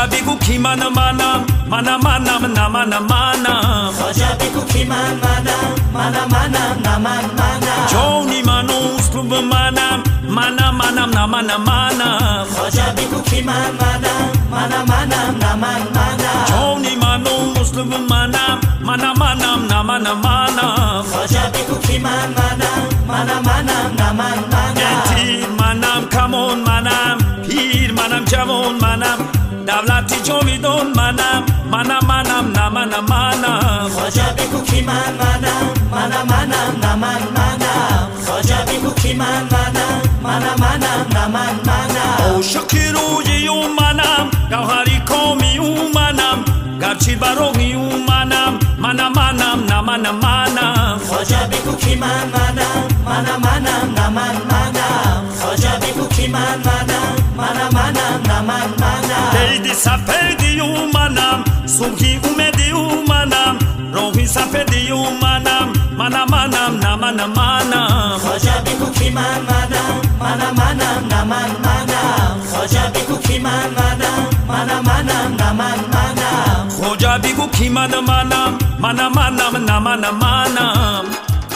خواجه بگو کی منم نه منم خواجه بگو کی منم نه منم جانی من اسلوب منم نه منم خواجه بگو کی منم نه منم جانی من اسلوب منم نه منم خواجه بگو کی منم نه منم تیر منم کمون منم پیر منم جوان منم دولتی جاویدان منم نه منم خواجه بگو کی منم نه منم خواجه بگو کی منم نه منم عاشقی روی او منم گوهری کامی او منم گرچه براغی او منم نه منم خواجه بگو کی منم نه منم خواجه بگو کی منم نه منم دیدی سفیدی او منم صبحی اومدی او منم راهی سفیدی او منم نه منم خواجه بگو کی منم نه منم خواجه بگو کی منم نه منم خواجه بگو کی منم نه منم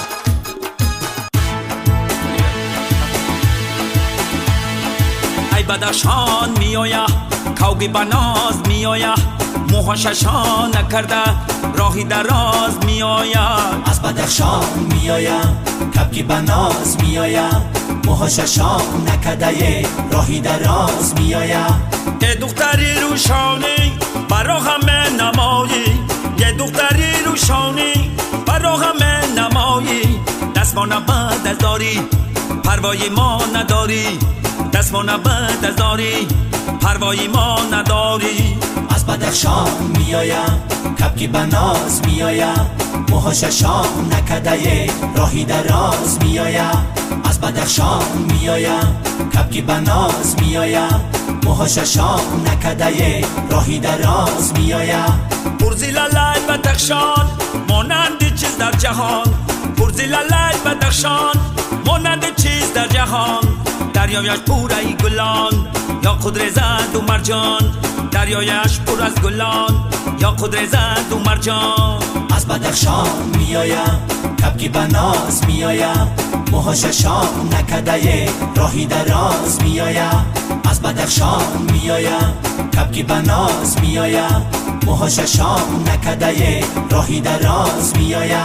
ای بدخشان میایا کوگی بناز میایا موهاششان نکرده راهی دراز میایا از بدخشان میایا کبکی بناز میایا موهاششان نکرده راهی دراز میایا یه دختری روشانی برا همه نمایی یه دختری روشانی برا همه نمایی دست ما نبد از داری پروای ما نداری دست ما نبد از داری پروای ما نداری از بدخشان میایا کبکی بناز میایا موهاششان نکرده راهی دراز میایا از بدخشان میایا کبکی بناز میایا موهاششان نکرده راهی دراز میایا پرزی لالای بدخشان مانند چیز در جهان پرزی لالای بدخشان مانند چیز در جهان دریایش پر ای گلان یا خودرزد و مرجان دریایش پر از گلان یا خودرزد و مرجان از بدخشان میایا کبکی بناز میایا موهاششان نکرده راهی دراز میایا از بدخشان میایا کبکی بناز میایا موهاششان نکرده راهی دراز میایا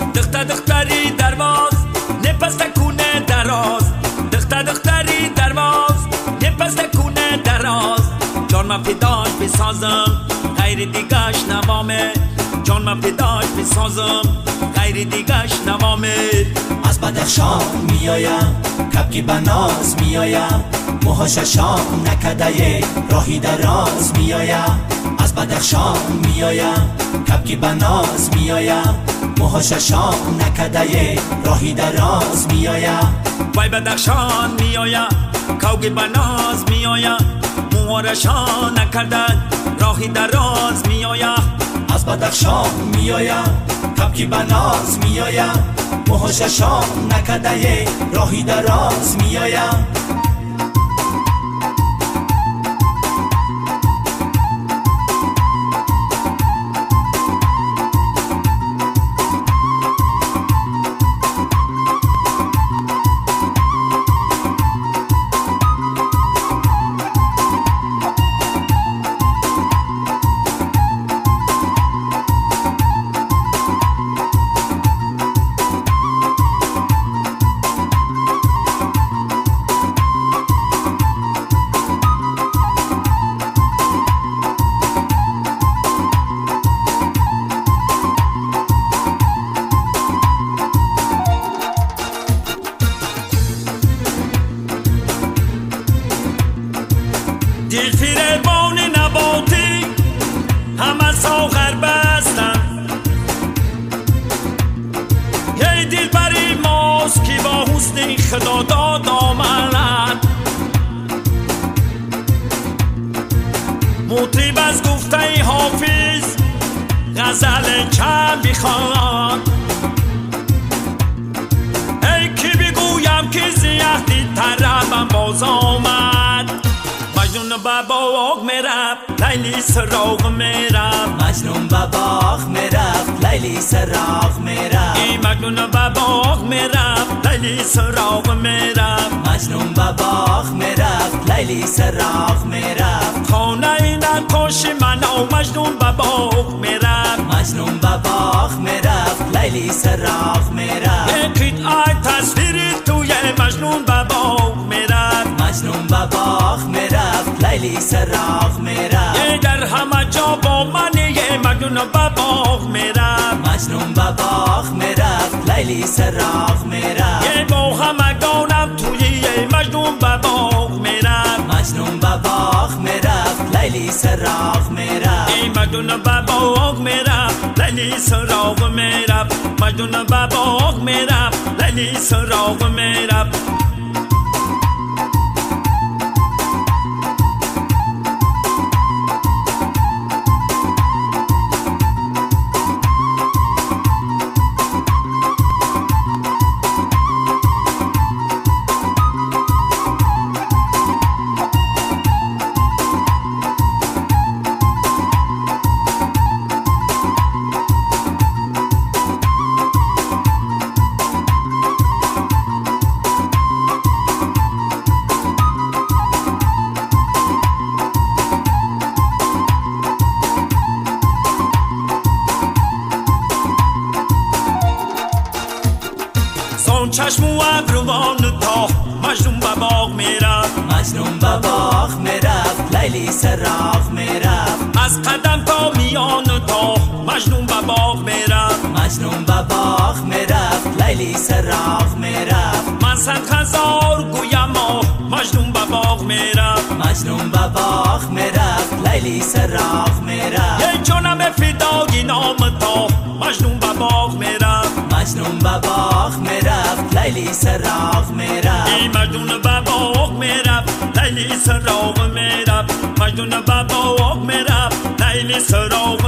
دختری درواز نپس تکونه دراز دختری درواز نپس تکونه دراز جان من پیداش بسازم غیر دیگش نوامه جان من پیداش بسازم غیر دیگش نوامه از بدخشان میایا کبکی بناز میایا موهاششان نکرده راهی دراز میایا از بدخشان میایا کبکی بناز میایا موهاششان نکرده راهی دراز میایا وای بدخشان میایا کوگی بناز میایا موهاشان نکردن راهی دراز میایا از بدخشان میایا کبکی بناز میایا موهاششان نکرده راهی دراز میایا دل فریبان نباتی همه ساغر بستن یه دل بری ماست که با حسن خدا داد آمد مطرب از گفته حافظ غزل کم بخوان ای که بگویم که زیادی طربم باز آمد مجنون به باغ میرفت لیلی سراغ میرفت مجنون به باغ میرفت لیلی سراغ میرفت مجنون به باغ میرفت لیلی سراغ میرفت مجنون به باغ میرفت لیلی سراغ میرفت خانه نقاش من و مجنون به باغ میرفت مجنون به باغ میرفت لیلی سراغ میرفت قطعه تصویر توی مجنون به باغ میرفت مجنون به باغ میرفت لیلی سراغ میرفت در همه جا با من مجنون به باغ میرفت مجنون به باغ میرفت لیلی سراغ میرفت با همگانم توی مجنون به باغ میرفت مجنون به باغ میرفت لیلی سراغ میرفت مجنون به باغ میرفت لیلی سراغ میرفت مجنون به باغ میرفت لیلی سراغ میرفت چشم و ابروان تا مجنون به باغ میرفت مجنون به باغ میرفت لیلی سراغ میرفت از قدم تا میان تا مجنون به باغ میرفت مجنون به باغ میرفت لیلی سراغ میرفت من 100,000 گویم مجنون به باغ میرفت مجنون به باغ میرفت لیلی سراغ میرفت یک جانم فدای نام تا مجنون به باغ میرفت مجنون به باغ میرفت لیلی سراغ میرفت مجنون به باغ میرفت لیلی سراغ میرفت مجنون به باغ میرفت لیلی سراغ